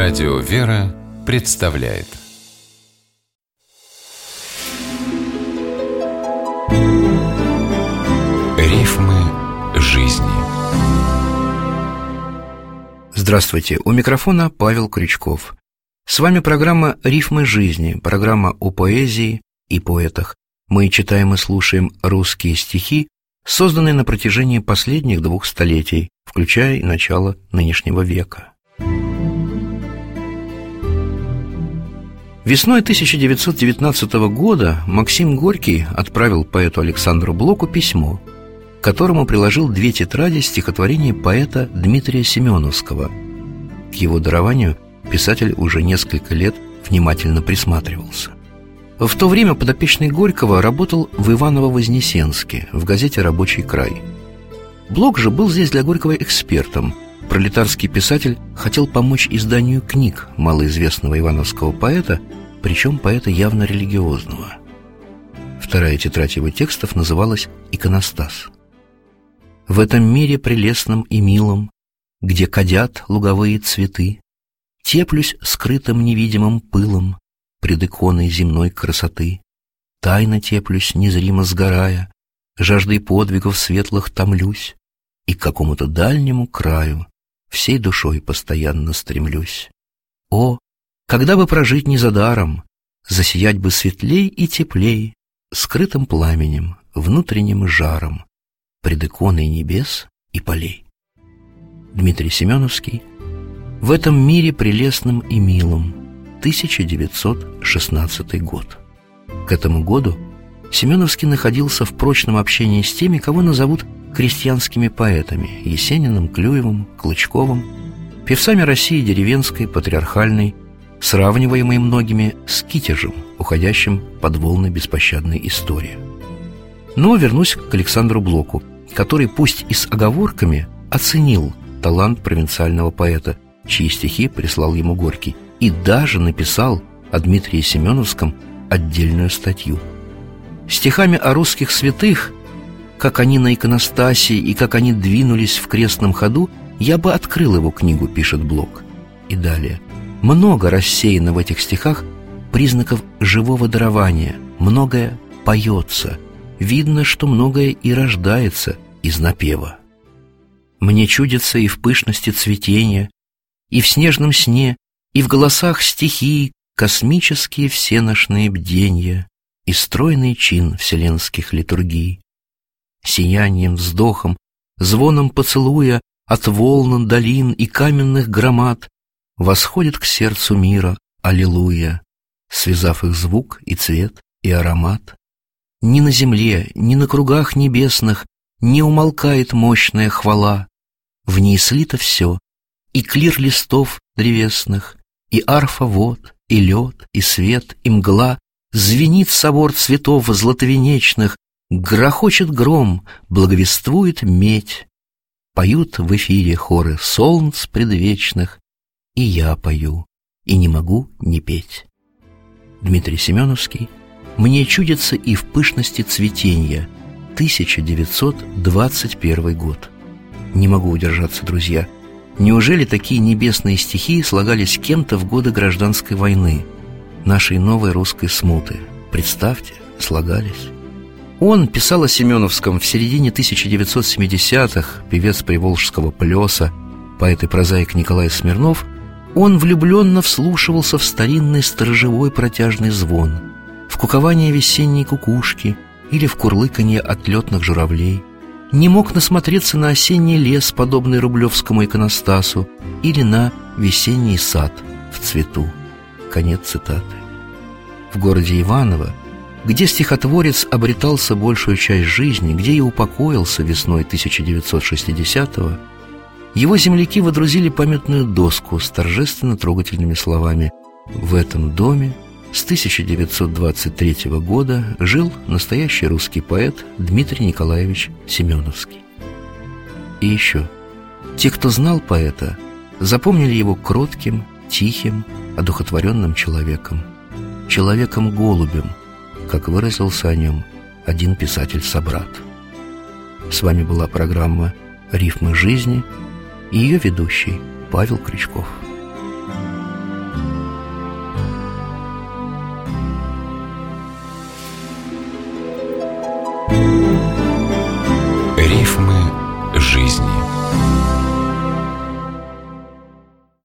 Радио «Вера» представляет Рифмы жизни. Здравствуйте, у микрофона Павел Крючков. С вами программа «Рифмы жизни», программа о поэзии и поэтах. Мы читаем и слушаем русские стихи, созданные на протяжении последних 2 столетий, включая и начало нынешнего века. Весной 1919 года Максим Горький отправил поэту Александру Блоку письмо, к которому приложил 2 тетради стихотворений поэта Дмитрия Семеновского. К его дарованию писатель уже несколько лет внимательно присматривался. В то время подопечный Горького работал в Иваново-Вознесенске, в газете «Рабочий край». Блок же был здесь для Горького экспертом. Пролетарский писатель хотел помочь изданию книг малоизвестного ивановского поэта, причем поэта явно религиозного. 2 тетрадь его текстов называлась «Иконостас». «В этом мире прелестном и милом, где кадят луговые цветы, теплюсь скрытым невидимым пылом пред иконой земной красоты, тайно теплюсь, незримо сгорая, жаждой подвигов светлых томлюсь, и к какому-то дальнему краю всей душой постоянно стремлюсь. О, когда бы прожить не за даром, засиять бы светлей и теплей, скрытым пламенем, внутренним жаром, пред иконой небес и полей». Дмитрий Семеновский. «В этом мире прелестном и милом», 1916 год. К этому году Семеновский находился в прочном общении с теми, кого назовут крестьянскими поэтами – Есениным, Клюевым, Клычковым, певцами России деревенской, патриархальной, сравниваемой многими с Китежем, уходящим под волны беспощадной истории. Но вернусь к Александру Блоку, который, пусть и с оговорками, оценил талант провинциального поэта, чьи стихи прислал ему Горький, и даже написал о Дмитрии Семеновском отдельную статью. Стихами о русских святых, как они на иконостасе и как они двинулись в крестном ходу, я бы открыл его книгу, пишет Блок. И далее. Много рассеяно в этих стихах признаков живого дарования, многое поется, видно, что многое и рождается из напева. Мне чудится и в пышности цветения, и в снежном сне, и в голосах стихии космические всеношные бденья и стройный чин вселенских литургий. Сиянием, вздохом, звоном поцелуя от волн, долин и каменных громад восходит к сердцу мира аллилуйя, связав их звук и цвет и аромат. Ни на земле, ни на кругах небесных не умолкает мощная хвала. В ней слито все, и клир листов древесных, и арфа вод, и лед, и свет, и мгла, звенит собор цветов златовенечных, грохочет гром, благовествует медь. Поют в эфире хоры солнц предвечных, и я пою, и не могу не петь. Дмитрий Семеновский. Мне чудится и в пышности цветенья, 1921 год. Не могу удержаться, друзья. Неужели такие небесные стихи слагались кем-то в годы гражданской войны, нашей новой русской смуты? Представьте, слагались. Он писал о Семеновском в середине 1970-х, певец приволжского плеса, поэт и прозаик Николай Смирнов. Он влюбленно вслушивался в старинный сторожевой протяжный звон, в кукование весенней кукушки или в курлыканье отлетных журавлей. Не мог насмотреться на осенний лес, подобный рублевскому иконостасу, или на весенний сад в цвету. Конец цитаты. В городе Иваново, где стихотворец обретался большую часть жизни, где и упокоился весной 1960-го, его земляки водрузили памятную доску с торжественно-трогательными словами: «В этом доме с 1923 года жил настоящий русский поэт Дмитрий Николаевич Семеновский». И еще, те, кто знал поэта, запомнили его кротким, тихим, одухотворенным человеком, человеком-голубем, как выразился о нем один писатель-собрат. С вами была программа «Рифмы жизни» и ее ведущий Павел Крючков. Рифмы жизни.